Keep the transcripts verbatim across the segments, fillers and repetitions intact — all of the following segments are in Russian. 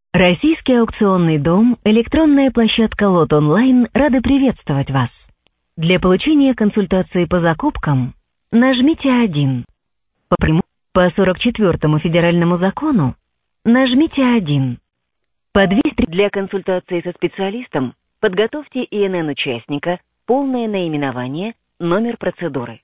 Российский аукционный дом, электронная площадка Лот Онлайн рады приветствовать вас. Для получения консультации по закупкам нажмите один. По, прямому, по сорок четвёртому федеральному закону нажмите один. По двести для консультации со специалистом подготовьте И Н Н участника, полное наименование, номер процедуры.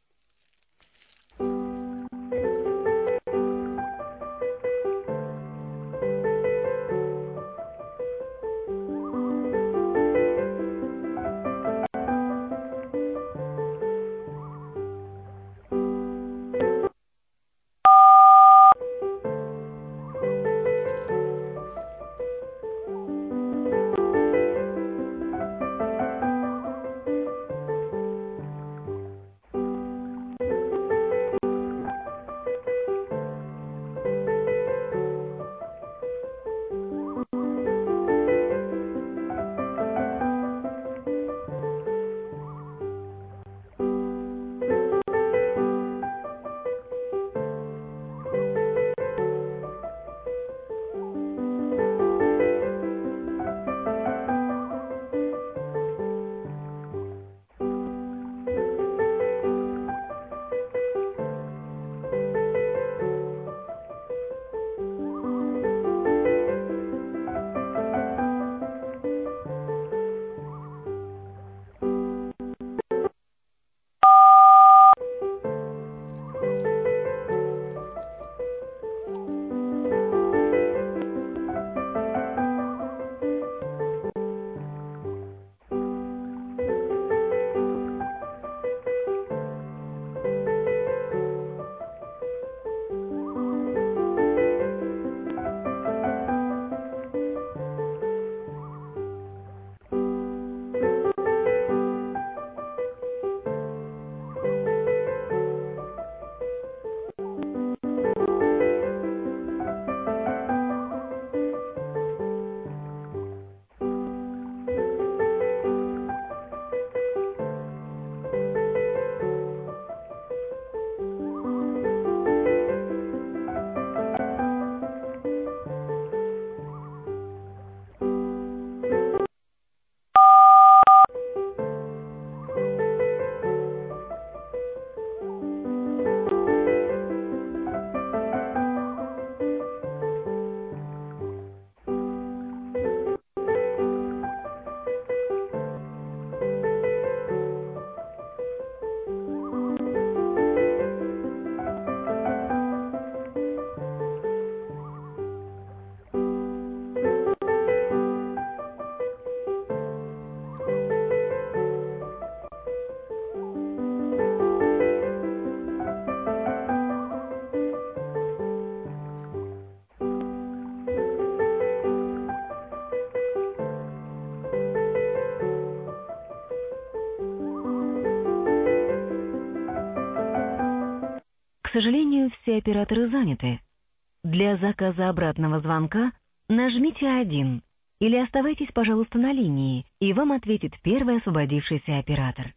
К сожалению, все операторы заняты. Для заказа обратного звонка нажмите один или оставайтесь, пожалуйста, на линии, и вам ответит первый освободившийся оператор.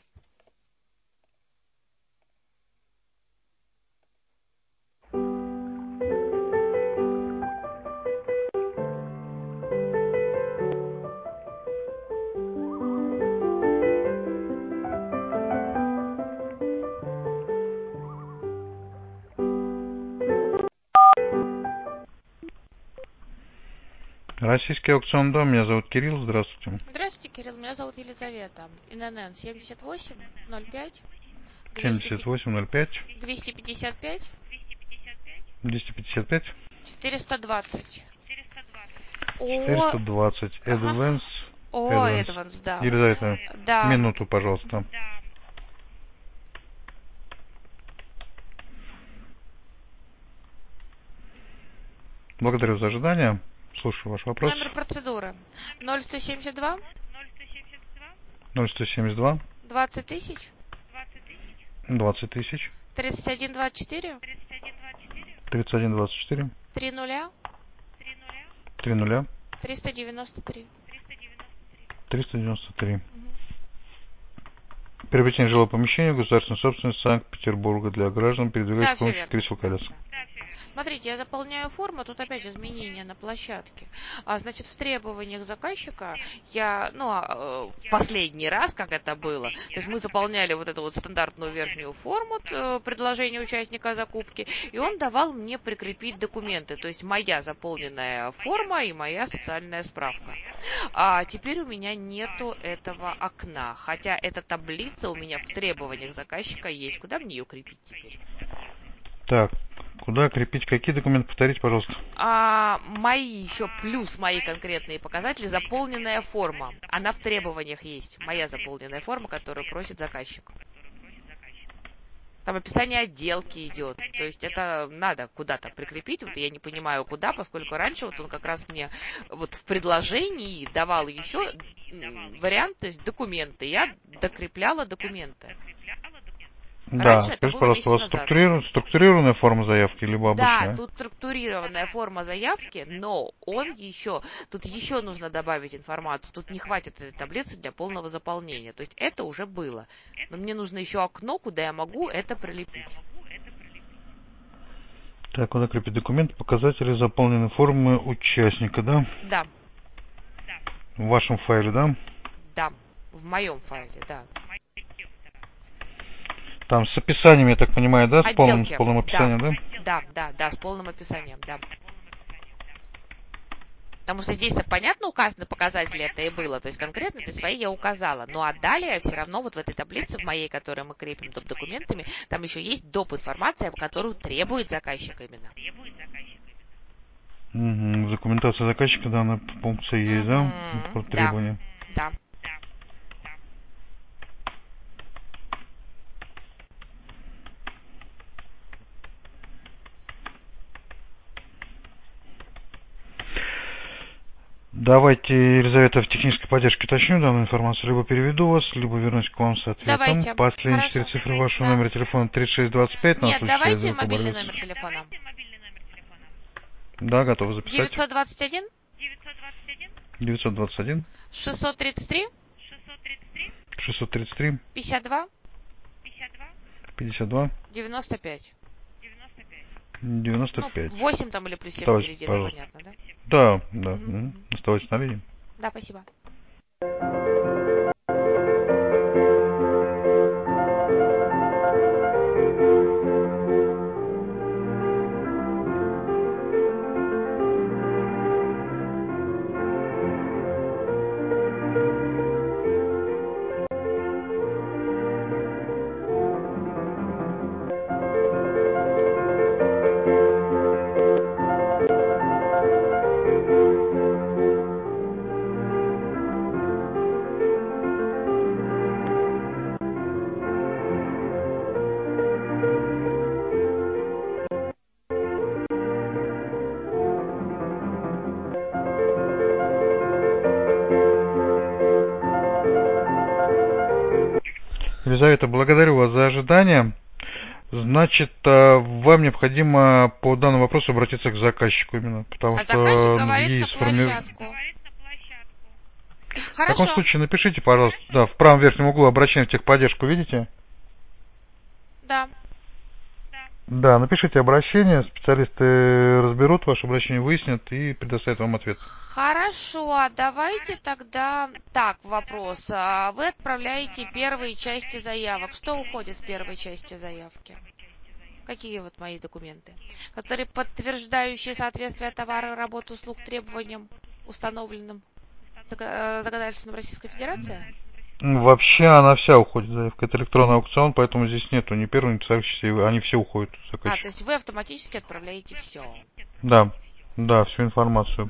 Российский аукционный дом, меня зовут Кирилл, здравствуйте. Здравствуйте, Кирилл, меня зовут Елизавета. И Н Н семьдесят восемь ноль пять семьдесят восемь ноль пять двести пятьдесят пять двести пятьдесят пять четыреста двадцать. четыреста двадцать. Advance. О, Эдванс, да. Елизавета, Да. минуту, пожалуйста. Благодарю за ожидание. Слушаю ваш вопрос. Номер процедуры ноль сто семьдесят два ноль сто семьдесят два двадцать тысяч двадцать тысяч тридцать один двадцать четыре тридцать один двадцать четыре три нуля три нуля триста девяносто три. триста девяносто три. Приобретение жилого помещения, государственной собственности Санкт-Петербурга для граждан, передвигающих Да, с помощью кресел колес. Смотрите, я заполняю форму, тут опять изменения на площадке. А, значит, в требованиях заказчика я, ну, а, э, в последний раз, как это было, то есть мы заполняли вот эту вот стандартную верхнюю форму э, предложения участника закупки, и он давал мне прикрепить документы, то есть моя заполненная форма и моя социальная справка. А теперь у меня нету этого окна, хотя эта таблица у меня в требованиях заказчика есть. Куда мне ее крепить теперь? Так, куда крепить какие документы? Повторите, пожалуйста. А, мои еще плюс мои конкретные показатели, заполненная форма. Она в требованиях есть. Моя заполненная форма, которую просит заказчик. Там описание отделки идет. То есть это надо куда-то прикрепить. Вот я не понимаю, куда, поскольку раньше вот он как раз мне вот в предложении давал еще вариант, то есть документы. Я докрепляла документы. Да, Раньше это скажите, было пожалуйста, месяц у вас назад. структурированная, структурированная форма заявки, либо Да, обычная? тут структурированная форма заявки, но он еще, тут еще нужно добавить информацию. Тут не хватит этой таблицы для полного заполнения. То есть это уже было. Но мне нужно еще окно, куда я могу это прилепить. Так, куда крепить документы, показатели заполненной формы участника, да? Да. В вашем файле, да? Да, в моем файле, да. Там с описанием, я так понимаю, да? С полным, Отделки. с полным описанием, да? Да, да, да, с полным описанием, да. Потому что здесь-то понятно указаны показатели, это и было. То есть конкретно ты свои я указала. Ну а далее все равно вот в этой таблице, в моей, которую мы крепим доп. Документами, там еще есть доп. Информация, которую требует заказчик именно. Угу. Документация заказчика, данная функция есть, Угу, да? Это да, требования. да. Давайте, Елизавета, в технической поддержке уточню данную информацию. Либо переведу вас, либо вернусь к вам с ответом. Давайте. Последние Хорошо. четыре цифры вашего Да. номера телефона тридцать шесть двадцать пять. На Нет, случай, давайте если вдруг мобильный оборвется. номер телефона. Да, готовы записать. девятьсот двадцать один девятьсот двадцать один шестьсот тридцать три шестьсот тридцать три пятьдесят два пятьдесят два девяносто пять. девяносто Ну, пять. восемь там или плюс семь Оставайтесь, впереди, это пожалуйста. понятно, да? Да, да. Угу. Угу. Оставайтесь на линии. Да, спасибо. Елизавета, благодарю вас за ожидание. Значит, вам необходимо по данному вопросу обратиться к заказчику именно, потому А что заказчик говорит на есть сформи... площадку. В Хорошо. таком случае напишите, пожалуйста, да, в правом верхнем углу обращение в техподдержку, видите? Да. Да, напишите обращение, специалисты разберут ваше обращение, выяснят и предоставят вам ответ. Хорошо, а давайте тогда так, вопрос. А вы отправляете первые части заявок. Что уходит в первой части заявки? Какие вот мои документы? Которые подтверждающие соответствие товара, работы, услуг требованиям, установленным законодательством Российской Федерации? Вообще она вся уходит, заявка. Это электронный аукцион, поэтому здесь нету ни первого, ни последующего, они все уходят в заказчик. А, то есть вы автоматически отправляете все? Да, да, всю информацию.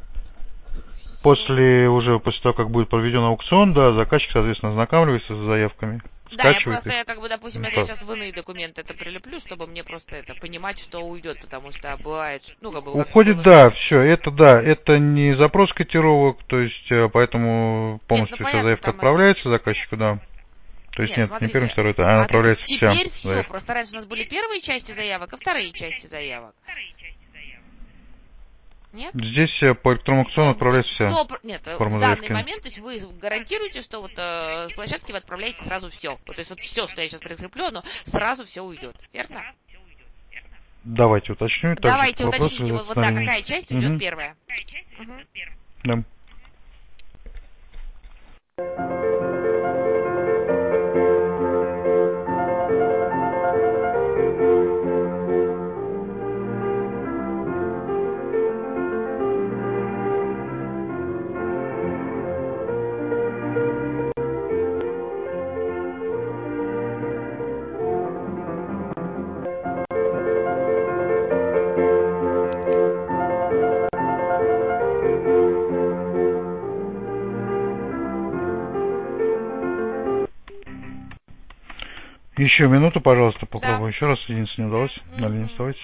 После, уже после того, как будет проведен аукцион, да, заказчик, соответственно, ознакомливается с заявками, Да, я скачивает просто, их. я как бы, допустим, Ну, это я что? сейчас в иные документы это прилеплю, чтобы мне просто это понимать, что уйдет, потому что бывает, ну, как бы... Уходит, было, да, что... все, это да, это не запрос котировок, то есть, поэтому полностью нет, ну, вся понятно, заявка там отправляется это... заказчику, да. То есть Нет, нет, смотрите, не первый, второй, а она а отправляется вся. теперь все, заявка. просто раньше у нас были первые части заявок и вторые части заявок. Нет? Здесь по электронному аукциону Ну, отправляется вся сто... Нет, форма в данный заявки. момент, то есть вы гарантируете, что вот э, с площадки вы отправляете сразу все. Вот, то есть вот все, что я сейчас прикреплю, оно сразу все уйдет, верно? Давайте уточню. Давайте уточните, вот, вот да, какая часть угу. идет первая. Угу. Да. Еще минуту, пожалуйста, попробую. Да. Еще раз, единственное, не удалось. Mm-hmm. На линии оставайтесь.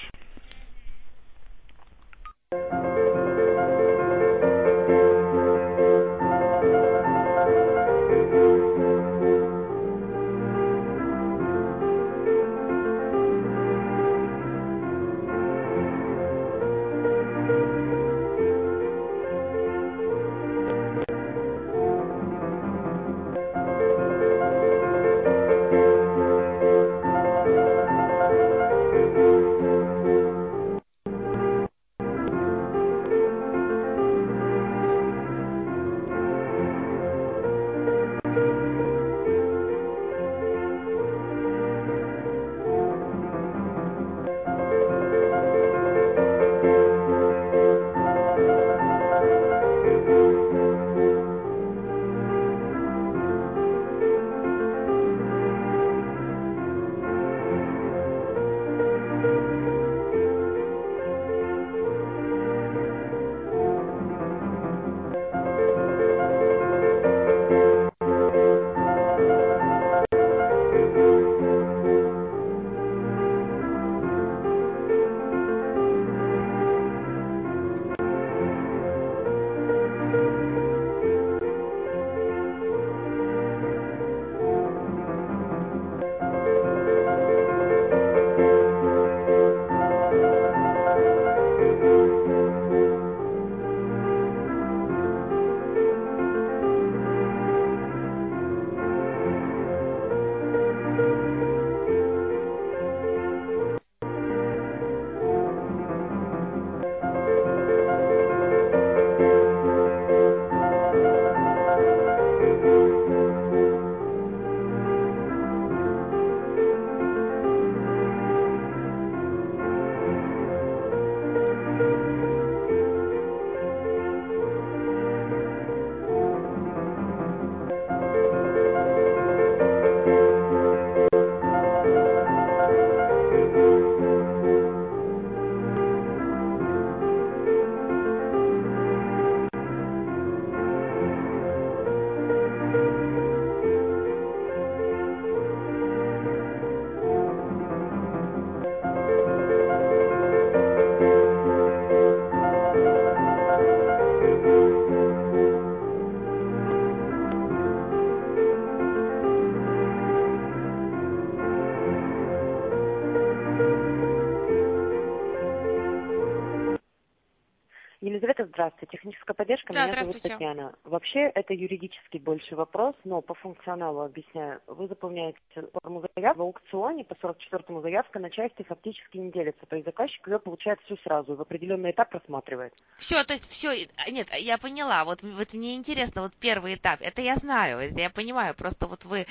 Елизавета, здравствуйте. Техническая поддержка, да, меня зовут Татьяна. Вообще, это юридический больше вопрос, но по функционалу объясняю. Вы заполняете форму заявки в аукционе, по сорок четвёртому заявка на части фактически не делится. То есть заказчик ее получает всю сразу и в определенный этап рассматривает. Все, то есть все, нет, я поняла. Вот, вот мне интересно, вот первый этап, это я знаю, это я понимаю. Просто вот вы э,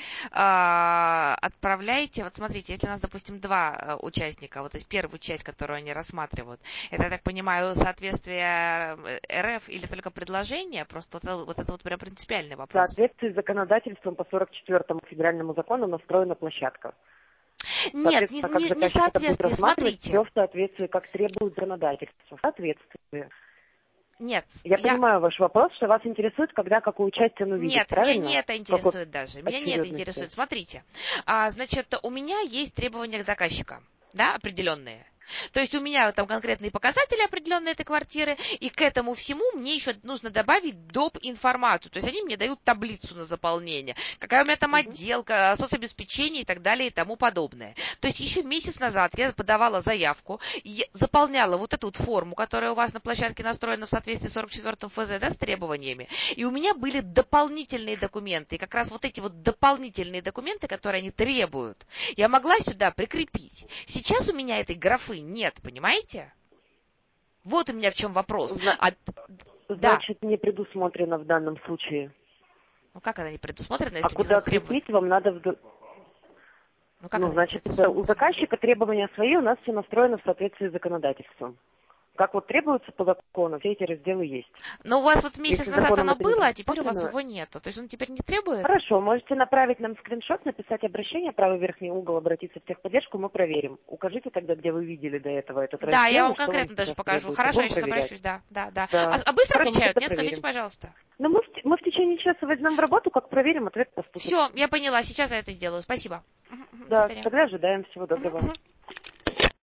отправляете, вот смотрите, если у нас, допустим, два участника, вот то есть первую часть, которую они рассматривают, это, я так понимаю, соответствие РФ или только предложение? Просто вот, вот это вот прям принципиальный вопрос. В соответствии с законодательством по сорок четвёртому федеральному закону настроена площадка. Нет, не, не, не соответствие, смотрите. Все в соответствии, как требует законодательство. В соответствии. Нет. Я, я понимаю ваш вопрос, что вас интересует, когда какую часть он увидит, Нет, правильно? меня не это интересует даже. Меня не это интересует. Смотрите, а, значит, у меня есть требования к заказчикам, да, определенные. То есть у меня там конкретные показатели определенные этой квартиры, и к этому всему мне еще нужно добавить доп. Информацию. То есть они мне дают таблицу на заполнение, какая у меня там отделка, соцобеспечение и так далее и тому подобное. То есть еще месяц назад я подавала заявку, заполняла вот эту вот форму, которая у вас на площадке настроена в соответствии с сорок четвёртым эф зэ, да, с требованиями, и у меня были дополнительные документы, и как раз вот эти вот дополнительные документы, которые они требуют, я могла сюда прикрепить. Сейчас у меня этой графы вы нет, понимаете? Вот у меня в чем вопрос. Зна- а, Значит, да. не предусмотрено в данном случае. Ну как она не предусмотрена, А если куда требует... крепить, вам надо... В... Ну, как ну значит, у заказчика требования свои, у нас все настроено в соответствии с законодательством. Как вот требуется по закону, все эти разделы есть. Но у вас вот месяц Если назад законом оно это не было, а теперь у вас предусмотрено- его нету. То есть он теперь не требует? Хорошо, можете направить нам скриншот, написать обращение, правый верхний угол, обратиться в техподдержку, мы проверим. Укажите тогда, где вы видели до этого этот раздел. Да, я вам что конкретно даже сейчас покажу. требуется. Хорошо, я Будем сейчас проверять. обращусь, да, да, да. Да. А, а быстро Хорошо, мы отвечают? это Нет, проверим. скажите, пожалуйста. Ну, мы в, мы в течение часа возьмем в работу, как проверим, ответ поступит. Все, я поняла, сейчас я это сделаю. Спасибо. Мгм, мгм, до Да, свидания. тогда ожидаем. Всего Мгм, доброго. мгм.